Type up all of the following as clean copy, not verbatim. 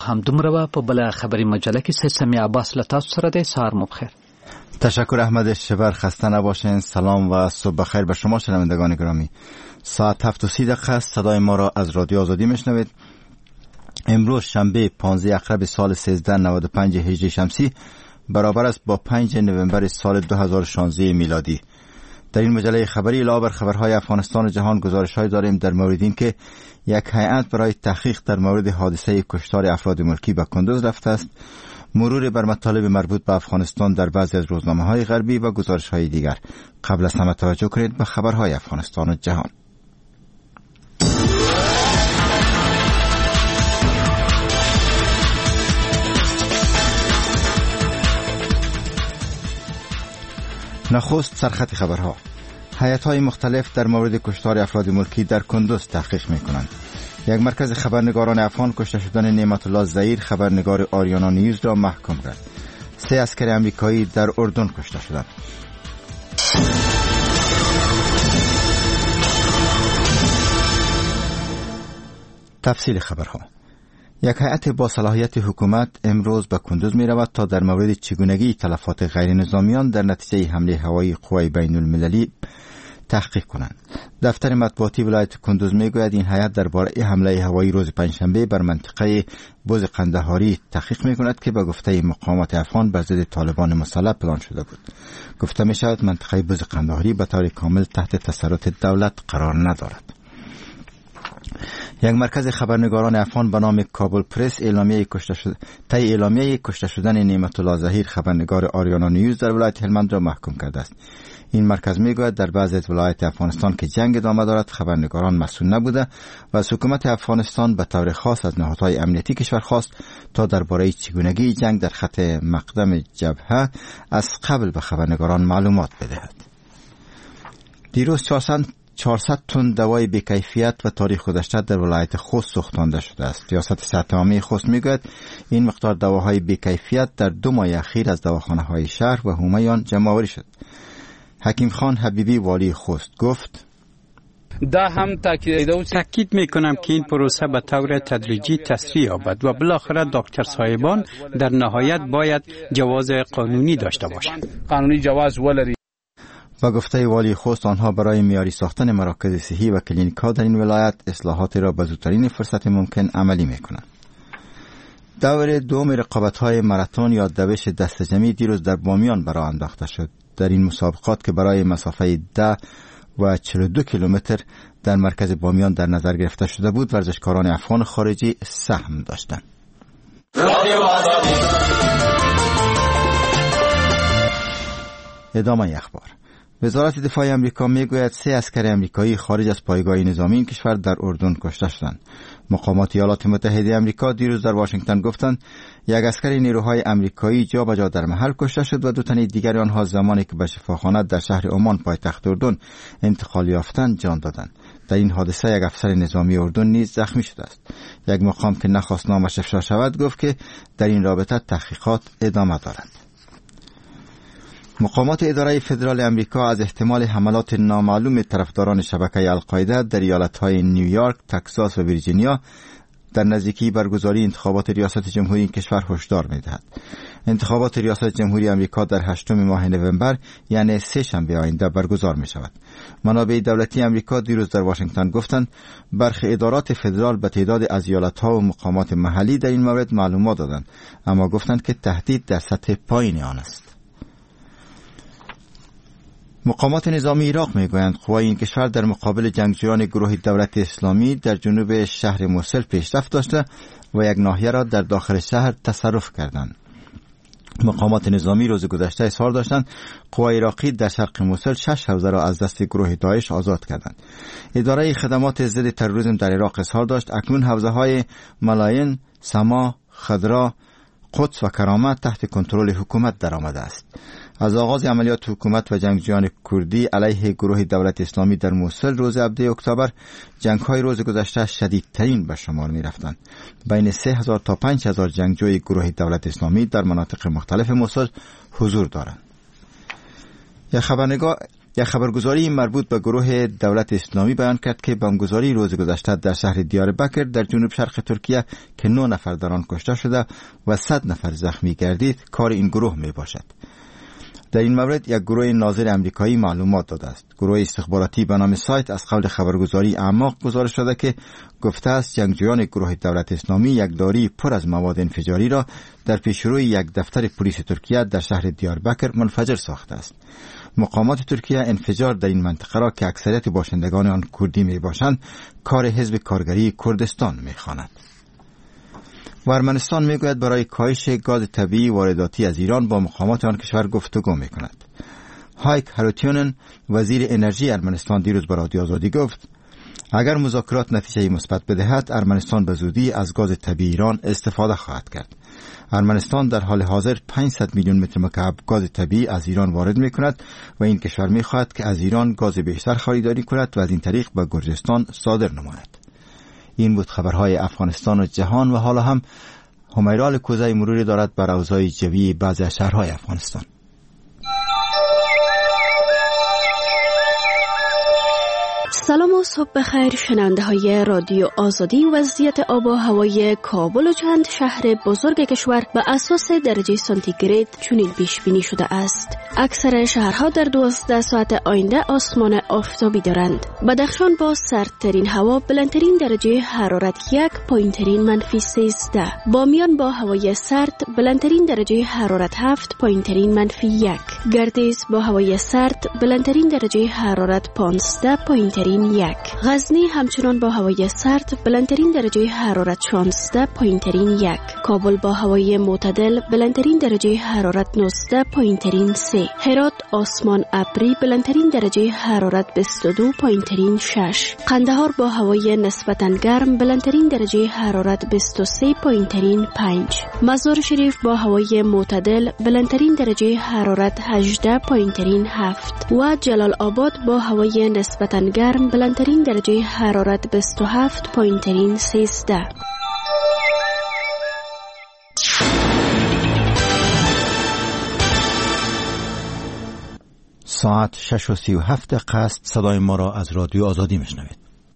همدومره و په بل خبري مجله کې سمي عباس له تاسو سره دی. سهار مو بخیر. تشکر احمد شبر، خسته نباشین. سلام و صبح بخیر به شما شنوندگان گرامی. ساعت 7:30 صدای ما را از رادیو آزادی میشنوید. امروز شنبه 15 اکرب سال 1395 هجری شمسی برابر است با 5 نوامبر سال 2016 میلادی. در این مجله خبری علاوه بر خبرهای افغانستان و جهان گزارش‌هایی داریم در مورد این که یک هیئت برای تحقیق در مورد حادثه کشتار افراد ملکی به کندوز رفته است، مرور بر مطالب مربوط به افغانستان در بعضی از روزنامه‌های غربی و گزارش‌های دیگر. قبل از همه توجه کنید به خبرهای افغانستان و جهان. نخست سرخط خبرها. هیئت‌های مختلف در مورد کشتار افراد ملکی در کندوز تحقیق می‌کنند. یک مرکز خبرنگاران افغان کشته شدن نعمت الله ظهیر خبرنگار آریانا نیوز را محکوم کرد. 3 عسکر آمریکایی در اردن کشته شدند. تفصیل خبرها. یک هیئت با صلاحیت حکومت امروز به کندوز می رود تا در مورد چگونگی تلفات غیر نظامیان در نتیجه حمله هوایی قوای بین المللی تحقیق کنند. دفتر مطبوعاتی ولایت کندوز می گوید این هیئت درباره حمله هوایی روز پنجشنبه بر منطقه بوز قندهاری تحقیق می کند که به گفته مقامات افغان بر ضد طالبان مسلح پلان شده بود. گفته می شود منطقه بوز قندهاری به طور کامل تحت تسلط دولت قرار ندارد. یک مرکز خبرنگاران افغان به نام کابل پرس اعلامیه کشته شدن نعمت الله ظهیر خبرنگار آریانا نیوز در ولایت هلمند را محکوم کرده است. این مرکز میگوید در بعضی از ولایات افغانستان که جنگ ادامه دارد خبرنگاران مسئول نبوده و از حکومت افغانستان به طور خاص از نهادهای امنیتی کشور خواست تا درباره چگونگی جنگ در خط مقدم جبهه از قبل به خبرنگاران معلومات بدهد. دیروز 400 تن دوای بی‌کیفیت و تاریخ گذشته در ولایت خوست سوختانده شده است. ریاست صحت عامه خوست میگوید این مقدار دواهای بی‌کیفیت در 2 ماه اخیر از دواخانه‌های شهر و حومه جمع آوری شد. حکیم خان حبیبی والی خوست گفت: تاکید میکنم که این پروسه به طور تدریجی تسریع یابد و بالاخره دکتر صاحبان در نهایت باید جواز قانونی داشته باشند. قانونی جواز ولري. و گفته والی خوست آنها برای معیاری ساختن مراکز صحی و کلینیک‌ها در این ولایت اصلاحات را به زودترین فرصت ممکن عملی میکنند. دور دوم رقابت‌های ماراتن یا دوش دسته‌جمعی دیروز در بامیان برای انداخته شد. در این مسابقات که برای مسافه 10 و 42 کیلومتر در مرکز بامیان در نظر گرفته شده بود، ورزشکاران افغان خارجی سهم داشتند. ادامه اخبار. وزارت دفاع آمریکا میگوید 3 عسکر آمریکایی خارج از پایگاه نظامی این کشور در اردن کشته شدند. مقامات ایالات متحده آمریکا دیروز در واشنگتن گفتند یک عسکر نیروهای آمریکایی جا به جا در محل کشته شد و 2 تن دیگر آنها زمانی که به شفاخانه در شهر عمان پایتخت اردن انتقال یافتند جان دادند. در این حادثه یک افسر نظامی اردن نیز زخمی شده است. یک مقام که نخواست نامش افشا شود گفت که در این رابطه تحقیقات ادامه دارد. مقامات اداره فدرال امریکا از احتمال حملات نامعلوم طرفداران شبکه القاعده در ایالتهای نیویورک، تگزاس و ویرجینیا در نزدیکی برگزاری انتخابات ریاست جمهوری این کشور هشدار می‌دهد. انتخابات ریاست جمهوری امریکا در 8 ماه نوامبر یعنی 3 شنبه آینده برگزار می‌شود. منابع دولتی امریکا دیروز در واشنگتن گفتند برخی ادارات فدرال به تعداد از ایالت‌ها و مقامات محلی در این مورد معلومات دادند، اما گفتند که تهدید در سطح پایین آن است. مقامات نظامی عراق میگویند قوای این کشور در مقابل جنگجویان گروه دولت اسلامی در جنوب شهر موصل پیشرفت داشته و یک ناحیه را در داخل شهر تصرف کردند. مقامات نظامی روز گذشته اظهار داشتند قوای عراقی در شرق موصل 6 حوزه را از دست گروه داعش آزاد کردند. اداره خدمات ضد تروریسم در عراق اظهار داشت اکنون حوزه‌های ملاین، سما، خضرا، قدس و کرامت تحت کنترل حکومت درآمده است. از آغاز عملیات حکومت و جنگجویان کردی علیه گروه دولت اسلامی در موصل روز 17 اکتبر، جنگ‌های روز گذشته شدیدترین به شمار می‌رفتند. بین 3000 تا 5000 جنگجوی گروه دولت اسلامی در مناطق مختلف موصل حضور دارند. یک خبرگزاری مربوط به گروه دولت اسلامی بیان کرد که بمبگذاری روز گذشته در شهر دیاربکر در جنوب شرق ترکیه که 9 نفر در آن کشته شده و 100 نفر زخمی گردید کار این گروه می باشد. در این مورد یک گروه ناظر امریکایی معلومات داده است. گروه استخباراتی به نام سایت از قول خبرگزاری اعماق گزارش داده که گفته است جنگجویان گروه دولت اسلامی یک داری پر از مواد انفجاری را در پیشروی یک دفتر پلیس ترکیه در شهر دیاربکر منفجر ساخته است. مقامات ترکیه انفجار در این منطقه را که اکثریت باشندگان آن کردی می باشند کار حزب کارگری کردستان می خوانند. و ارمنستان می گوید برای کاهش گاز طبیعی وارداتی از ایران با مقامات آن کشور گفتگو می کند. هایک هروتیونن وزیر انرژی ارمنستان دیروز به رادیو آزادی گفت اگر مذاکرات نتیجه مثبت بدهد ارمنستان به زودی از گاز طبیعی ایران استفاده خواهد کرد. ارمنستان در حال حاضر 500 میلیون متر مکعب گاز طبیعی از ایران وارد می کند و این کشور می خواهد که از ایران گاز بیشتر خریداری کند و از این طریق به گرجستان صادر نماید. این بود خبرهای افغانستان و جهان و حالا هم همیرال کوزه مروری دارد بر اوضاع جوی بعضی از شهرهای افغانستان. سلام و صبح بخیر شنونده های رادیو آزادی. وضعیت آب و هوای کابل و چند شهر بزرگ کشور به اساس درجه سانتیگراد چنین پیش بینی شده است. اکثر شهرها در 12 ساعت آینده آسمان آفتابی دارند. بدخشان با سردترین هوا بلندترین درجه حرارت 1، پایینترین منفی 13. بامیان با هوای سرد بلندترین درجه حرارت 7، پایینترین منفی 1. گردیز با هوای سرد بلندترین درجه حرارت 15، پایینترین 1. غزنی همچنان با هوای سرد بلندترین درجه حرارت 16، پایینترین 1. کابل با هوای معتدل بلندترین درجه حرارت 19، پایینترین 3. هرات آسمان ابری بلندترین درجه حرارت 22، پایینترین 6. قندهار با هوای نسبتاً گرم بلندترین درجه حرارت 23، پایینترین 5. مزار شریف با هوای معتدل بلندترین درجه حرارت 18، پایینترین 7 و جلال آباد با هوای نسبتاً گرم بلندترین درجه حرارت 27، پایینترین 13. ساعت 6:37 است. صدای ما را از رادیو آزادی میشنوید.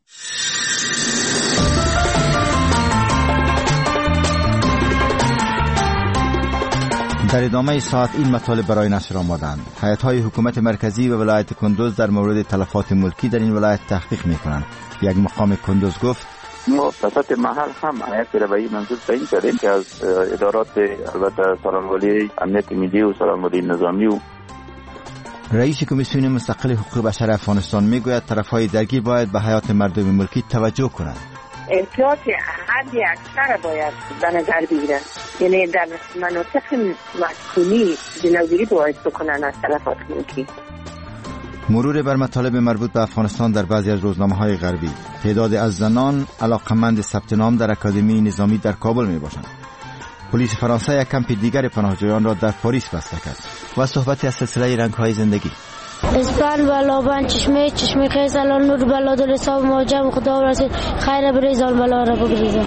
در ادامه ساعت این مطالب برای نشر آمدند. هیئت‌های حکومت مرکزی و ولایت کندوز در مورد تلفات ملکی در این ولایت تحقیق می‌کنند. یک مقام کندوز گفت ما وسط محل هم هیئت ربایی منظور تعیین کردیم که از ادارات البته سالن‌والی امنیت ملی و سالن‌والی نظامی و رئیس کمیسیون مستقل حقوق بشر افغانستان میگوید طرف‌های درگیر باید به حیات مردم ملکی توجه کنند. احتیاط حد اکثر باید به نظر بگیرن، یعنی در مناطق مسکونی جلوگیری باید بکنن از تلفات ملکی. مرور بر مطالب مربوط به افغانستان در بعضی از روزنامه‌های غربی. تعداد از زنان علاقمند ثبت نام در اکادمی نظامی در کابل میباشند. پلیس فرانسه یک کمپ دیگر پناهجویان را در پاریس بسته کرد. و صحبتی از سلسله رنگ‌های زندگی. اسپان بلابان چشمه خیز الان نور بلا دل حساب موجب خدا رسید خیر بریزان بلا را بگریزان.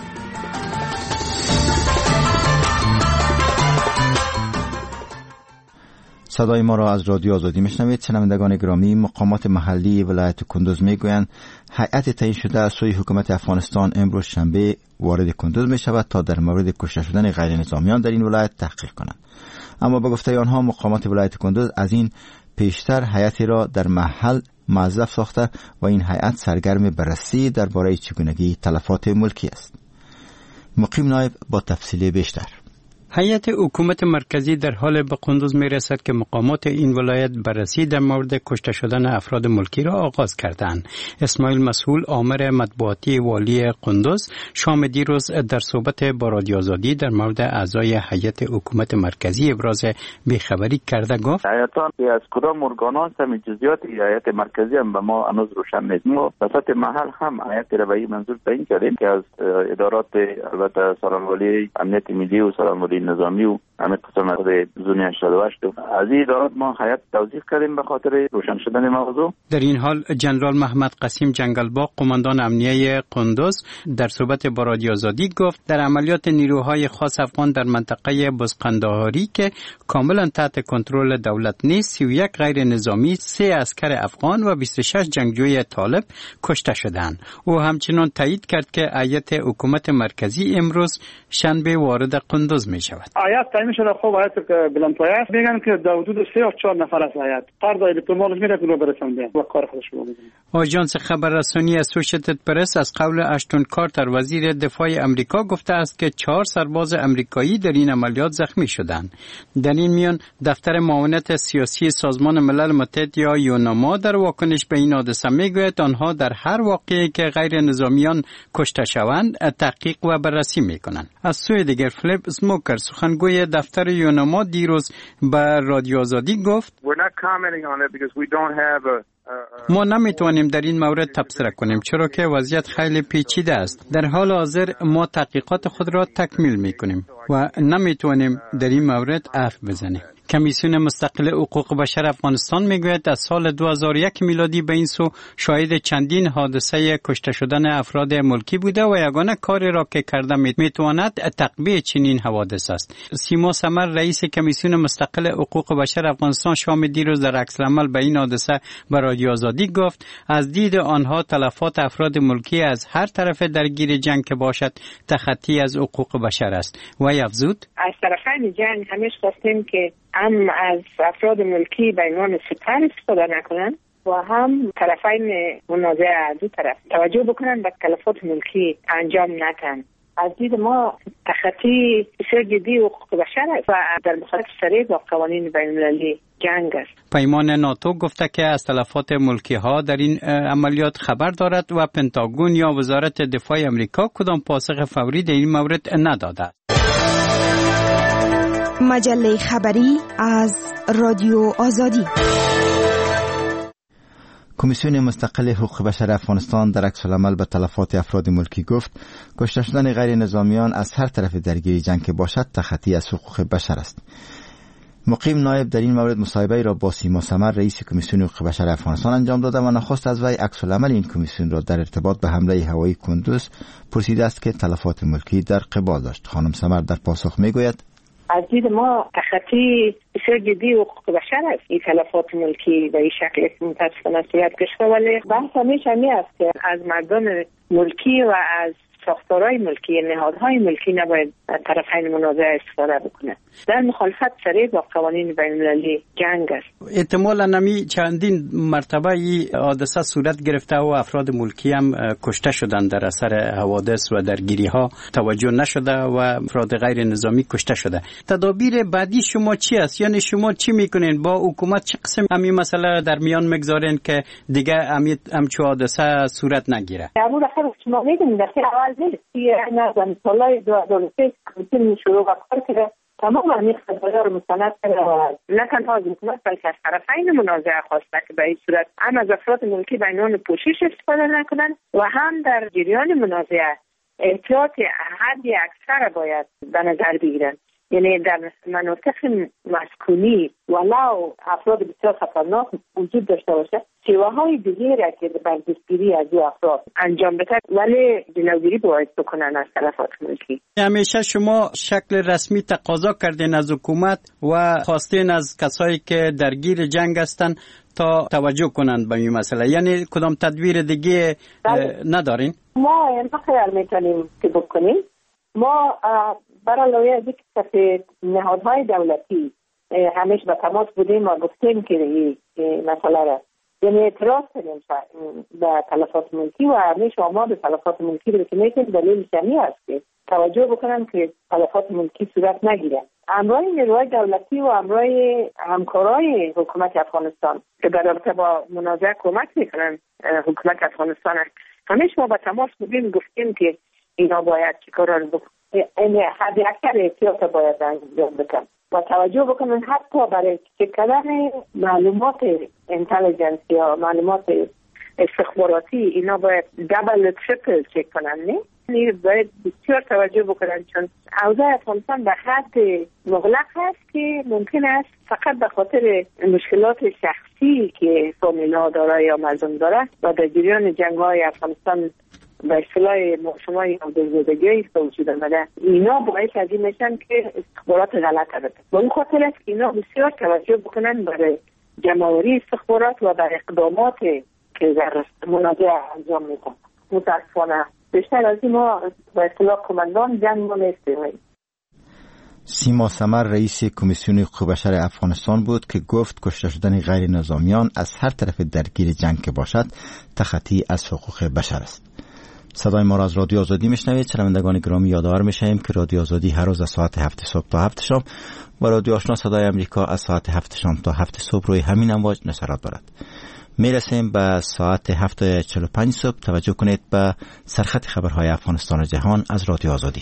صدای ما را از رادیو آزادی میشنوید. شنوندگان گرامی، مقامات محلی ولایت کندوز میگویند هیئت تعیین شده از سوی حکومت افغانستان امروز شنبه وارد کندوز می شود تا در مورد کشته شدن غیر نظامیان در این ولایت تحقیق کنند. اما به گفته آنها مقامات ولایت کندوز از این پیشتر هیئتی را در محل موظف ساخته و این هیئت سرگرم بررسی درباره چگونگی تلفات ملکی است. مقیم نایب با تفصیل بیشتر. هیئت حکومت مرکزی در حال به قندوز می رسد که مقامات این ولایت بررسی در مورد کشته شدن افراد ملکی را آغاز کردند. اسماعیل مسئول آمر مطبوعاتی والی قندوز شام دیروز در صحبت با رادیو آزادی در مورد اعضای هیئت حکومت مرکزی ابراز بیخبری کرده گفت هیئتان که از کدام ارگانان هم جزئیات هیئت مرکزی هم به ما هنوز روشن نیست. ما وسط محل هم هیئت ربایی منظور تعیین کردیم که از ادارات البته سالن‌والی امنیت ملی و سالن‌والی نظامی و همین قسم از زون 88 از این ادارات ما هیئت توضیح کردیم به خاطر روشن شدن موضوع. در این حال جنرال محمد قاسم جنگلباغ قماندان امنیه قندوز در صحبت با رادیو آزادی گفت در عملیات نیروهای خاص افغان در منطقه بزقندهاری که کاملا تحت کنترل دولت نیست 31 غیر نظامی 3 عسکر افغان و 26 جنگجوی طالب کشته شدند. او همچنین تایید کرد که هیئت حکومت مرکزی امروز شنبه وارد قندوز می شود. هیئت تعیین شده خب هیئت بلندپایه است میگن که در حدود 3 یا 4 نفر از هیئت فرد الکترونیک میره که رو برسونده و کار خودش رو میکنه. آژانس خبررسانی اسوشیتد پرس از قول اشتون کارتر وزیر دفاع امریکا گفته است که 4 سرباز امریکایی در این عملیات زخمی شدند. در این میان دفتر معاونت سیاسی سازمان ملل متحد یا یوناما در واکنش به این حادثه میگوید آنها در هر واقعی که غیر نظامیان کشته شوند تحقیق و بررسی میکنند. از سوی دیگر فلیپ اسموکر سخنگوی دفتر یوناما دیروز به رادیو آزادی گفت ما نمیتوانیم در این مورد تبصره کنیم چرا که وضعیت خیلی پیچیده است. در حال حاضر ما تحقیقات خود را تکمیل میکنیم و نمیتوانیم در این مورد حرف بزنیم. کمیسیون مستقل حقوق بشر افغانستان میگوید از سال 2001 میلادی به این سو شاهد چندین حادثه کشته شدن افراد ملکی بوده و یگانه کاری را که کرده میتواند تقبیه چنین حوادث است. سیما سمر رئیس کمیسیون مستقل حقوق بشر افغانستان شام دیروز در عکس‌العمل به این حادثه به رادیو آزادی گفت از دید آنها تلفات افراد ملکی از هر طرف درگیر جنگ که باشد تخطی از حقوق بشر است. و افزود از طرفین جنگ همیشه خواستیم که هم از افراد ملکی به عنوان سپر استفاده نکنن و هم طرفین منازعه از دو طرف توجه بکنن به تلفات ملکی انجام ندن. از دید ما تخطی بسیار جدی حقوق بشر است و در مخالفت صریح با قوانین بین المللی جنگ است. پیمان ناتو گفته که از تلفات ملکی ها در این عملیات خبر دارد و پنتاگون یا وزارت دفاع امریکا کدام پاسخ فوری در این مورد نداده. مجله خبری از رادیو آزادی. کمیسیون مستقل حقوق بشر افغانستان در عکس‌العمل به تلفات افراد ملکی گفت کشته شدن غیر نظامیان از هر طرف درگیری جنگ که باشد تخطی از حقوق بشر است. مقیم نایب در این مورد مصاحبه را با سیما سمر رئیس کمیسیون حقوق بشر افغانستان انجام داده و نخست از وی عکس‌العمل این کمیسیون را در ارتباط به حمله هوایی کندوز پرسیده است که تلفات ملکی در قبال داشت. خانم سمر در پاسخ میگوید از دید ما تخطی بسیار جدی حقوق بشر است این تلفات ملکی به این شکل متاسفانه صورت گرفته، ولی بحث همیشه می است که از مردم ملکی و از ساختارهای ملکی نهادهای ملکی نباید طرفین منازعه استفاده بکنه. در مخالفت صریح با قوانین بین المللی جنگ است. احتمالاً نمی چندین مرتبه این حادثه صورت گرفته و افراد ملکی هم کشته شدند در اثر حوادث و درگیری ها توجه نشده و افراد غیر نظامی کشته شده. تدابیر بعدی شما چی است؟ یعنی شما چی میکنین با حکومت؟ چه قسم همین مسئله در میان میگذارین که دیگه همچو حادثه صورت نگیره؟ امور خیلی شما میدونید در اول نیست که نظام سالای 2003 کمیسیون شروع کار کرده تمام این خبرها رو مستند کرده و نه تنها از حکومت بلکه از طرفین منازعه خواسته که به این صورت هم از افراد ملکی به عنوان پوشش استفاده نکنن و هم در جریان منازعه احتیاط حدی اکثر باید به نظر بگیرن. یعنی در مناطق مسکونی ولو افراد بسیار خطرناک وجود داشته باشه شیوه‌های دیگری را که بردستگیری از این افراد انجام بده ولی جلوگیری باید بکنن از تلفات ملکی. همیشه شما شکل رسمی تقاضا کردین از حکومت و خواستین از کسایی که درگیر جنگ هستن تا توجه کنند به این مسئله، یعنی کدام تدبیر دیگه ندارین؟ ما خیال میکنیم که بکنیم. ما برای لایه دیگه نهادهای دولتی همیشه به تماس بودیم و گفتیم که این مسئله را یعنی اعتراض کنیم به تلفات ملکی و همیشه آماد تلفات ملکی رو که میکنیم دلیل شمی است که توجه بکنن که تلفات ملکی صورت نگیره. همراه نیروهای دولتی و همراه همکارای حکومت افغانستان که در رابطه با منازعه کمک میکنن حکومت افغانستان همیشه ما به تماس بودیم گفتیم که اینا باید چیکار رو بکنن. این حد اکثر احتیاط باید انجام بکن و توجه بکنن حتی برای چک کردن معلومات اینتلیجنس یا معلومات استخباراتی اینا باید دبل تریپل چک کنن. نه این باید بسیار توجه بکنن، چون اوضاع افغانستان به حد مغلق هست که ممکن است فقط به خاطر مشکلات شخصی که فامیل‌ها داره یا مردم داره و در جریان جنگ‌های افغانستان به اصطلاح شما یا دلزدگی است وجود آمده، اینا باعث از این میشن که استخبارات غلط بده. به اون خاطر است که اینا بسیار توجه بکنن برای جمع‌آوری استخبارات و بر اقدامات که در مناجعه انجام میدن. متاسفانه بیشتر از این ما به اصطلاح کماندان جنگ ما نیستیم. سیما سمر رئیس کمیسیون حقوق بشر افغانستان بود که گفت کشته شدن غیر نظامیان از هر طرف درگیر جنگ که باشد تخطی از حقوق بشر است. صدای ما را از رادیو آزادی میشنوید. شنوندگان گرامی یادآور میشیم که رادیو آزادی هر روز از ساعت 7 صبح تا 7 شام و رادیو آشنا صدای امریکا از ساعت 7 شام تا 7 صبح روی همین امواج نشرات دارد. میرسیم به ساعت 7:45 صبح. توجه کنید به سرخط خبرهای افغانستان و جهان از رادیو آزادی.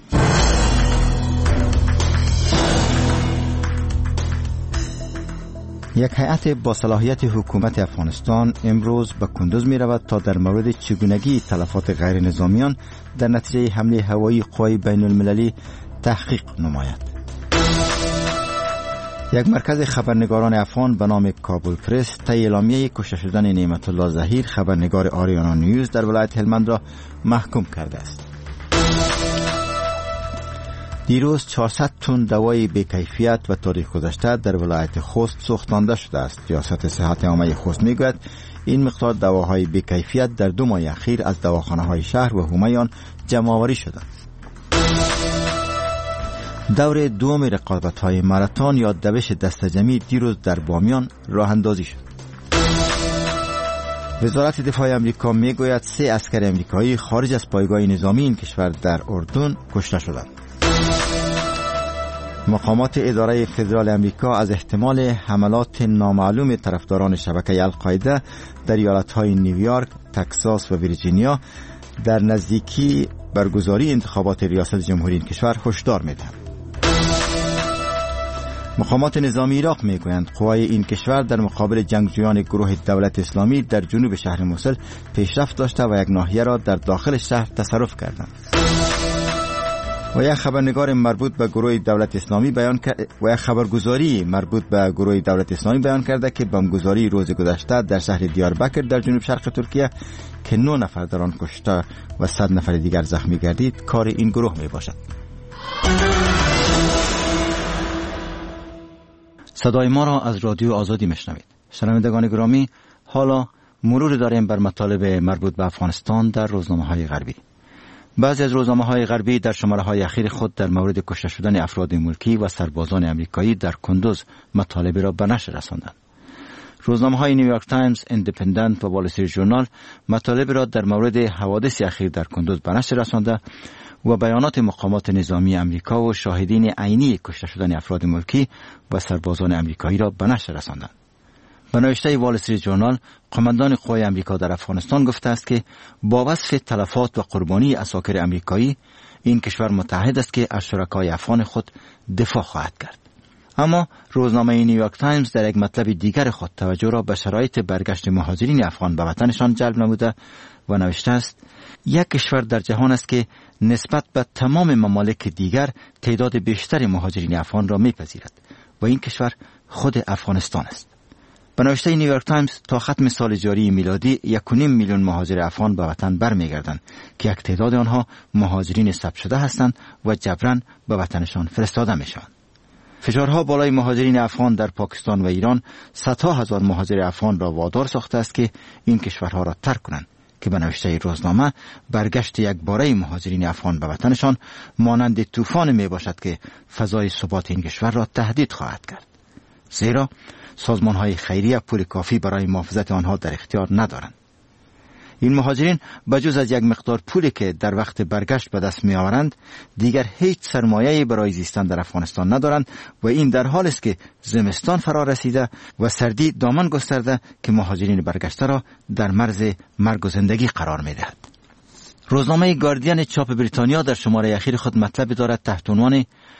یک هیئت با صلاحیت حکومت افغانستان امروز به کندوز می رود تا در مورد چگونگی تلفات غیر نظامیان در نتیجه حمله هوایی قوای بین المللی تحقیق نماید. یک مرکز خبرنگاران افغان به نام کابل پرس طی اعلامیه کشته شدن نعمت الله ظهیر خبرنگار آریانا نیوز در ولایت هلمند را محکوم کرده است. دیروز 400 تن دوای بی‌کیفیت و تاریخ گذشته در ولایت خوست سوختانده شده است. ریاست صحت عامه خوست میگوید این مقدار دواهای بی‌کیفیت در 2 ماه اخیر از دواخانه‌های شهر و حومه جمع آوری شده. دور دوم رقابت‌های ماراتن یا دوش دسته‌جمعی دیروز در بامیان راه اندازی شد. وزارت دفاع آمریکا میگوید 3 عسکر آمریکایی خارج از پایگاه نظامی این کشور در اردن کشته شدند. مقامات اداره فدرال آمریکا از احتمال حملات نامعلوم طرفداران شبکه القاعده در ایالت‌های نیویورک، تگزاس و ویرجینیا در نزدیکی برگزاری انتخابات ریاست جمهوری این کشور هشدار می‌دهند. مقامات نظامی عراق میگویند قوای این کشور در مقابل جنگجویان گروه دولت اسلامی در جنوب شهر موسل پیشرفت داشته و یک ناحیه را در داخل شهر تصرف کردند. و یک خبرنگار مربوط به گروه دولت اسلامی خبرگزاری مربوط به گروه دولت اسلامی بیان کرده که بمبگذاری روز گذشته در شهر دیاربکر در جنوب شرق ترکیه که 9 نفر در آن کشته و 100 نفر دیگر زخمی گردید کار این گروه می باشد. صدای ما را از رادیو آزادی میشنوید. شنوندگان گرامی، حالا مرور داریم بر مطالب مربوط به افغانستان در روزنامه‌های غربی. بعضی از روزنامه‌های غربی در شماره‌های اخیر خود در مورد کشته شدن افراد ملکی و سربازان آمریکایی در کندوز مطالب را به نشر رساندند. روزنامه‌های نیویورک تایمز، ایندیپندنت و وال استریت ژورنال مطالب را در مورد حوادث اخیر در کندوز به نشر رسانده و بیانات مقامات نظامی آمریکا و شاهدین عینی کشته شدن افراد ملکی و سربازان آمریکایی را به نشر رساندند. به نوشته وال استریت ژورنال، قماندان قوای آمریکا در افغانستان گفته است که با وصف تلفات و قربانی عساکر آمریکایی این کشور متحد است که از شرکای افغان خود دفاع خواهد کرد. اما روزنامه نیویورک تایمز در یک مطلب دیگر خود توجه را به شرایط برگشت مهاجرین افغان به وطنشان جلب نموده و نوشته است یک کشور در جهان است که نسبت به تمام ممالک دیگر تعداد بیشتر مهاجرین افغان را میپذیرد و این کشور خود افغانستان است. به نوشته نیویورک تایمز تا ختم سال جاری میلادی 1.5 میلیون مهاجر افغان به وطن برمیگردند که یک تعداد آنها مهاجرین ثبت شده هستند و جبران به وطنشان فرستاده میشوند. فشارها بالای مهاجرین افغان در پاکستان و ایران صدها هزار مهاجر افغان را وادار ساخته است که این کشورها را ترک کنند که به نوشته روزنامه برگشت یک باره مهاجرین افغان به وطنشان مانند طوفان می باشد که فضای ثبات این کشور را تهدید خواهد کرد، زیرا سازمان‌های خیریه پول کافی برای محافظت آنها در اختیار ندارند. این مهاجرین بجز از یک مقدار پولی که در وقت برگشت به دست می آورند دیگر هیچ سرمایه‌ای برای زیستن در افغانستان ندارند و این در حال است که زمستان فرا رسیده و سردی دامن گسترده که مهاجرین برگشته را در مرز مرگ و زندگی قرار می دهد. روزنامه گاردین چاپ بریتانیا در شماره اخیر خود مطلب دارد تحت عنوان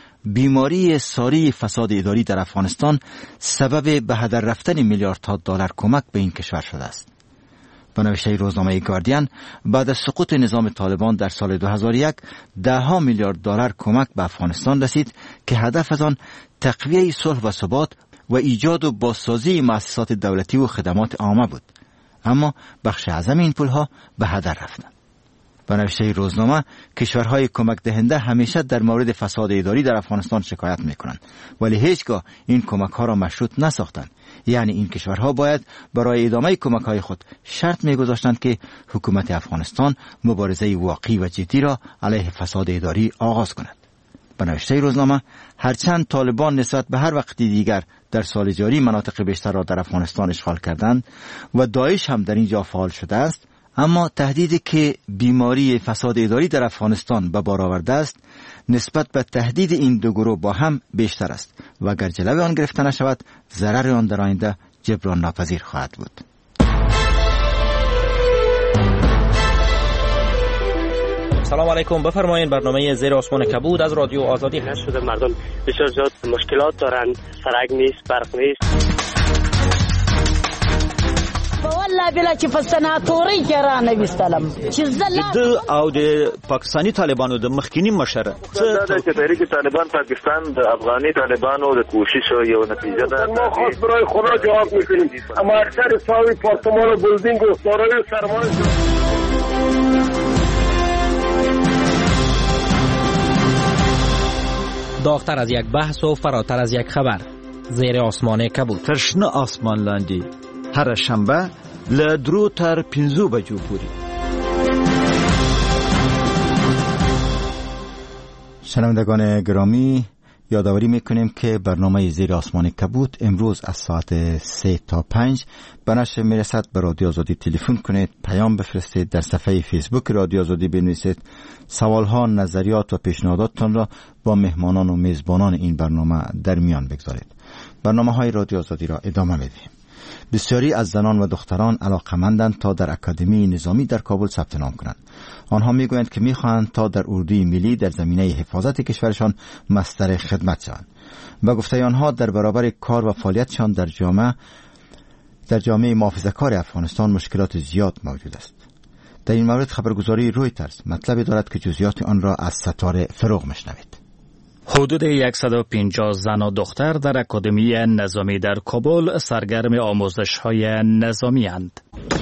بیماری ساری فساد اداری در افغانستان سبب به هدر رفتن میلیاردها دلار کمک به این کشور شده است. با نوشته روزنامه گاردین، بعد از سقوط نظام طالبان در سال 2001 10 میلیارد دلار کمک به افغانستان رسید که هدف از آن تقویه صلح و ثبات و ایجاد و بازسازی مؤسسات دولتی و خدمات عامه بود. اما بخش اعظم این پولها به هدر رفتند. با نوشته روزنامه، کشورهای کمک دهنده همیشه در مورد فساد اداری در افغانستان شکایت میکنند، ولی هیچگاه این کمک ها را مشروط نساختند. یعنی این کشورها باید برای ادامه کمک های خود شرط میگذاشتند که حکومت افغانستان مبارزه واقعی و جدی را علیه فساد اداری آغاز کند. با نوشته روزنامه، هرچند طالبان نسبت به هر وقت دیگر در سال جاری مناطق بیشتر را در افغانستان اشغال کردند و داعش هم در اینجا فعال شده است، اما تهدیدی که بیماری فساد اداری در افغانستان به بار آورده است نسبت به تهدید این دو گروه با هم بیشتر است و اگر جلوی آن گرفته نشود ضرر آن در آینده جبران ناپذیر خواهد بود. سلام علیکم، بفرمایید. برنامه زیر آسمان کبود از رادیو آزادی هست. شده مردم بسیار زیاد مشکلات دارن، سرک نیست، برق نیست. والله بلا چې فسناتوري کرا نبی سلام چې د او د پاکستانی طالبانو د مخکینی مشره چې تحریک طالبان پاکستان د افغاني طالبانو د کوشش یو نتیجه ده. ما خاص برای خدا جواب میکنیم، اما اکثر ساوی پارتمان و بلدینگ و سارای سرمایه داغتر از یک بحث و فراتر از یک خبر. زیر آسمان کبود. تشنه آسمان لاندی هر شنبه لدرو تر 5 بجو پوری. شنوندگان گرامی، یادآوری میکنیم که برنامه زیر آسمان کبود امروز از ساعت 3 تا 5 به نشر میرسد. به رادیو آزادی تلفن کنید، پیام بفرستید، در صفحه فیسبوک رادیو آزادی بنویسید، سوالها، نظریات و پیشنهاداتتان را با مهمانان و میزبانان این برنامه در میان بگذارید. برنامه های رادیو آزادی را ادامه میدهیم. بسیاری از زنان و دختران علاقمندند تا در اکادمی نظامی در کابل ثبت نام کنند. آنها میگویند که میخواهند تا در اردوی ملی در زمینه حفاظت کشورشان مستر خدمت شوند. به گفته آنها در برابر کار و فعالیتشان در جامعه محافظه‌کار افغانستان مشکلات زیاد موجود است. در این مورد خبرگزاری رویترز مطلبی دارد که جزئیات آن را از ستاره فروغ میشنوید. حدود 150 زن و دختر در اکادمی نظامی در کابل سرگرم آموزش‌های نظامی اند.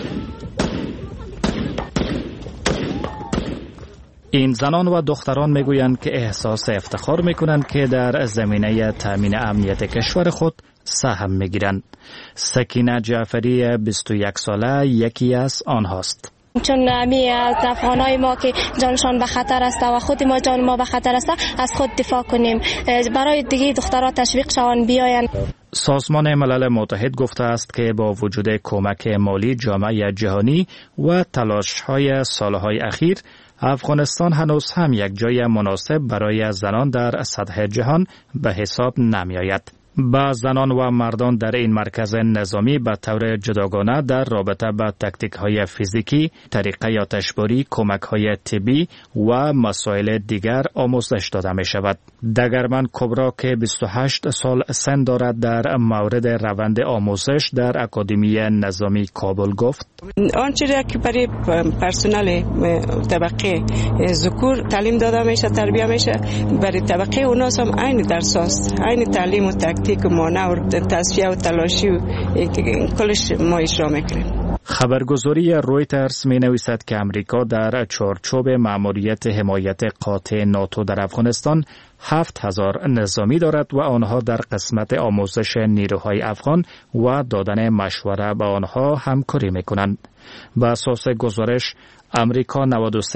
این زنان و دختران میگویند که احساس افتخار میکنند که در زمینه تامین امنیت کشور خود سهم میگیرند. سکینه جعفری 21 ساله یکی از آنهاست. چون امی از افغانای ما که جانشان به خطر است و خود ما جان ما به خطر است، از خود دفاع کنیم، برای دیگه دخترها تشویق شوند بیاین. سازمان ملل متحد گفته است که با وجود کمک مالی جامعه جهانی و تلاش‌های سالهای اخیر، افغانستان هنوز هم یک جای مناسب برای زنان در سطح جهان به حساب نمی آید. با زنان و مردان در این مرکز نظامی به طور جداگانه در رابطه با تاکتیک های فیزیکی، طریقه آتشباری، کمک های طبی و مسائل دیگر آموزش داده می شود. دگرمن کبرا که 28 سال سن دارد در مورد روند آموزش در اکادمی نظامی کابل گفت: آنچه که برای پرسنل طبقه ذکور تعلیم داده میشه، تربیه میشه، برای طبقه اوناس هم عین درس است، عین تعلیم و تاکتیک و مانور، تصفیه و تلاشی و کلش ما اجرا میکنیم. خبرگزاری رویترز می نویسد که امریکا در چارچوب مأموریت حمایت قاطع ناتو در افغانستان 7000 نظامی دارد و آنها در قسمت آموزش نیروهای افغان و دادن مشوره به آنها همکاری می کنند. به اساس گزارش، امریکا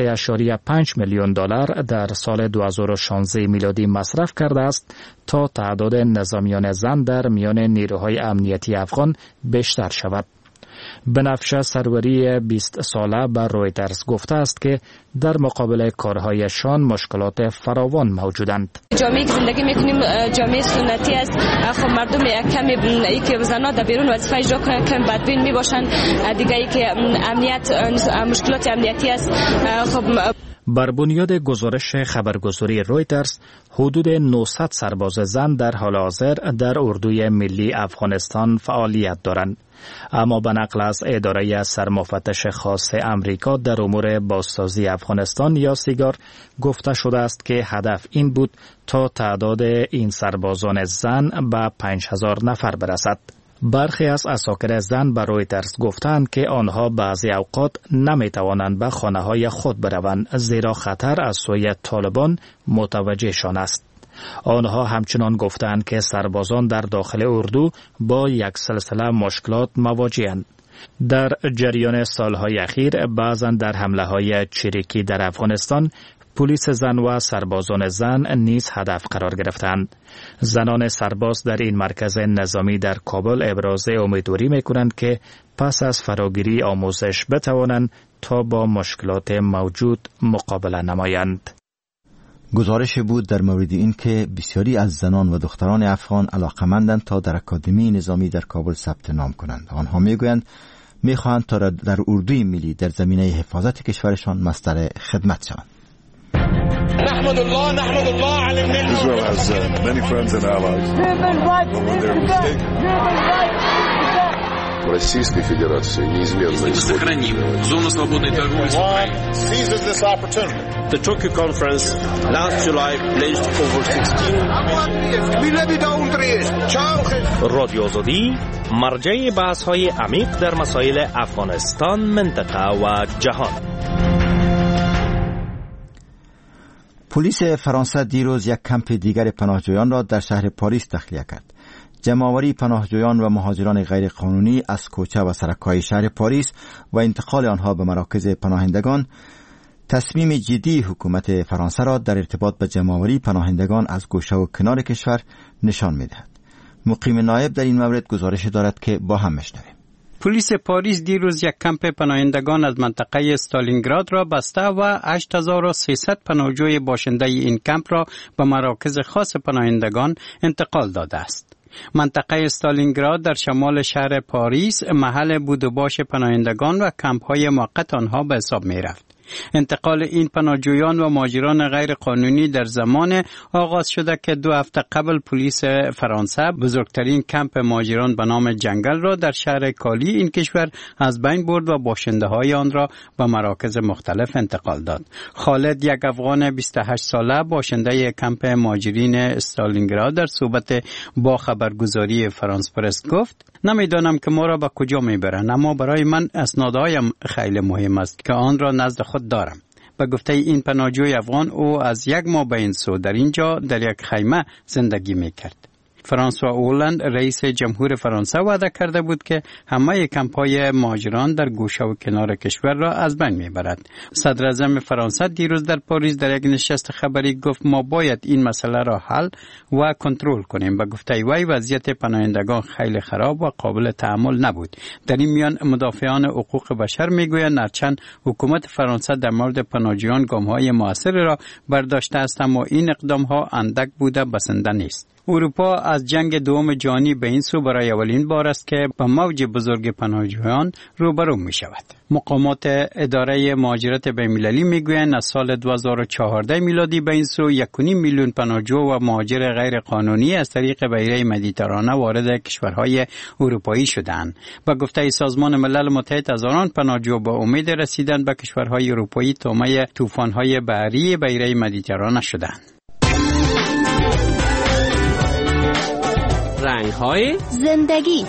93.5 میلیون دلار در سال 2016 میلادی مصرف کرده است تا تعداد نظامیان زن در میان نیروهای امنیتی افغان بیشتر شود. بنفشه سروری 20 ساله به رویترز گفته است که در مقابل کارهایشان مشکلات فراوان موجودند. جامعه که زندگی میکنیم جامعه سنتی است. خب مردم کمی که زنان در بیرون وظیفه اجرا کنند کم بدبین میباشند. دیگه ای که امنیت مشکلات امنیتی است. خب بر بنیاد گزارش خبرگزاری رویترز، حدود 900 سرباز زن در حال حاضر در اردوی ملی افغانستان فعالیت دارند. اما به نقل از اداره سرمفتش خاص امریکا در امور بازسازی افغانستان یا سیگار گفته شده است که هدف این بود تا تعداد این سربازان زن به 5000 نفر برسد. برخی از اساکر زن به رویترز گفتند که آنها بعضی اوقات نمیتوانند به خانه‌های خود بروند زیرا خطر از سوی طالبان متوجهشان است. آنها همچنان گفتند که سربازان در داخل اردو با یک سلسله مشکلات مواجه‌اند. در جریان سالهای اخیر بعضا در حمله‌های چریکی در افغانستان پلیس زن و سربازان زن نیز هدف قرار گرفتند. زنان سرباز در این مرکز نظامی در کابل ابراز امیدواری می‌کنند که پس از فراگیری آموزش بتوانند تا با مشکلات موجود مقابله نمایند. گزارش بود در مورد این که بسیاری از زنان و دختران افغان علاقمندند تا در اکادمی نظامی در کابل ثبت نام کنند. آنها میگویند میخواهند تا در اردوی ملی در زمینه حفاظت کشورشان مستر خدمت شوند. نحمد الله على النعمة. Israel has many friends and allies. Российской Федерации неизменно сохраним зону свободной торговли с Украиной. Seizes this opportunity. The Tokyo conference last July pledged over 16 رادیو آزادی مرجع بحث‌های عمیق در مسائل افغانستان، منطقه و جهان. پلیس فرانسه دیروز یک کمپ دیگر پناهجویان را در شهر پاریس تخلیه کرد. جمع‌آوری پناهجویان و مهاجران غیر قانونی از کوچه و سرک‌های شهر پاریس و انتقال آنها به مراکز پناهندگان تصمیم جدی حکومت فرانسه را در ارتباط به جمع‌آوری پناهندگان از گوشه و کنار کشور نشان می‌دهد. مقیم نایب در این مورد گزارش دارد که با هم میشنویم. پلیس پاریس دیروز یک کمپ پناهندگان از منطقه استالینگراد را بسته و 8300 پناهجوی باشنده این کمپ را به مراکز خاص پناهندگان انتقال داده است. منطقه استالینگراد در شمال شهر پاریس محل بود و باش پناهندگان و کمپ‌های موقت آنها به حساب می‌رفت. انتقال این پناهجویان و مهاجران غیر قانونی در زمان آغاز شده که 2 هفته قبل پلیس فرانسه بزرگترین کمپ مهاجران به نام جنگل را در شهر کالی این کشور از بین برد و باشنده های آن را به مراکز مختلف انتقال داد. خالد، یک افغان 28 ساله باشنده کمپ مهاجرین استالینگراد، در صحبت با خبرگزاری فرانس پرس گفت: نمیدانم که ما را به کجا میبرند، اما برای من اسنادهایم خیلی مهم است که آن را نزد خود دارم. به گفته این پناهجوی افغان، او از 1 ماه به این سو در اینجا در یک خیمه زندگی میکرد. فرانسوا اولند، رئیس جمهور فرانسه، وعده کرده بود که همه کمپ‌های مهاجران در گوشه و کنار کشور را از بین میبرد. صدر اعظم فرانسه دیروز در پاریس در یک نشست خبری گفت ما باید این مسئله را حل و کنترل کنیم. به گفته وی وضعیت پناهندگان خیلی خراب و قابل تحمل نبود. در این میان مدافعان حقوق بشر میگویند هرچند حکومت فرانسه در مورد پناهجویان گام‌های موثر را برداشته است، اما این اقدام‌ها اندک بوده بسنده نیست. اروپا از جنگ دوم جهانی به این سو برای اولین بار است که با موج بزرگ پناهجویان روبرو می شود. مقامات اداره مهاجرت بین‌المللی میگویند از سال 2014 میلادی به این سو 1.5 میلیون پناهجو و مهاجر غیر قانونی از طریق بحیره مدیترانه وارد کشورهای اروپایی شدند. با گفته سازمان ملل متحد هزاران پناهجو با امید رسیدن به کشورهای اروپایی طامع طوفان‌های بحری بحیره مدیترانه شدند. رنگ‌های زندگی.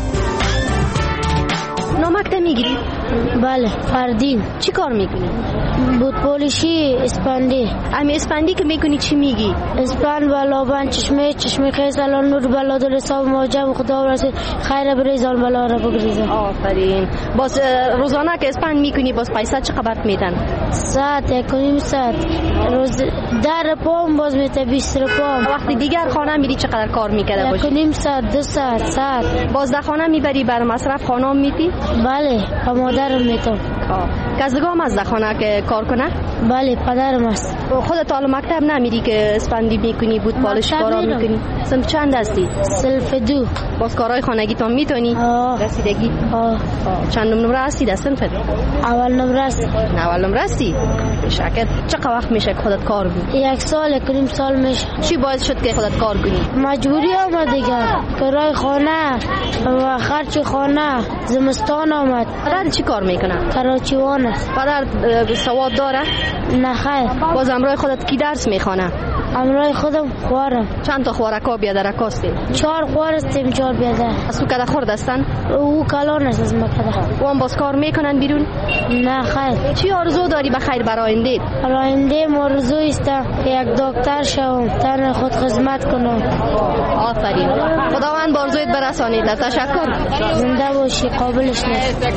نمک میگیری؟ بله، فردین. چی کار میکنی؟ بود پولیشی اسپندی. امی اسپندی که میکنی چی میگی؟ اسپند بلابن چشمه خیز الان نور بلا دل حساب موجب خدا رسید خیر بریزان بلا را بگریزان. آفرین. باز روزانه که اسپند میکنی باز پیسه چقدر میدن؟ ساعت 1.5 ساعت. روز در پام باز میته 20 پام. وقتی دیگر خانه میری چقدر کار میکرده باشی؟ 1.5 ساعت 2 ساعت. باز در خانه میبری بر مصرف خانه میتی؟ بله، با مادرم میتم. کس هم از خانه که کار کنه؟ بله پدرم است. خودت حالا مکتب نمیری که اسفندی میکنی بود پالش کارا میکنی؟ صنف چند هستی؟ صنف 2. باز کارهای خانگی تو میتونی؟ رسیدگی؟ چند نمره هستی در صنفت؟ اول نمره هستی. اول نمره هستی؟ شکر. چقدر وقت میشه که خودت کار کنی؟ 1 سال کنیم سال میشه. چی باعث شد که خودت کار کنی؟ مجبوری آمد دیگه. کرای خانه و خرج خانه زمستان آمد. پدر چی کار میکنه؟ کراچیوان است. پدر سواد داره؟ نه خیر. باز امروز خودت کی درس میخونه؟ امروز خودم خوارم. چند تا خوارکا بیادر کاستی؟ 4 خوار هستیم 4 بیادر. از تو کده خورد هستن؟ او کلان است از مکده. و هم باز کار میکنن بیرون؟ نه خیر. چی آرزو داری بخیر برای آینده؟ برای آینده آرزو است یک دکتر شوم تن خود خدمت کنم. آفرین. خداوند به آرزویت برسانید. تشکر. زنده باشی قابلش نیست.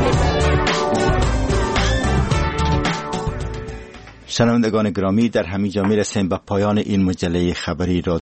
شنوندگان گرامی در همینجا میرسیم به پایان این مجله خبری رادیو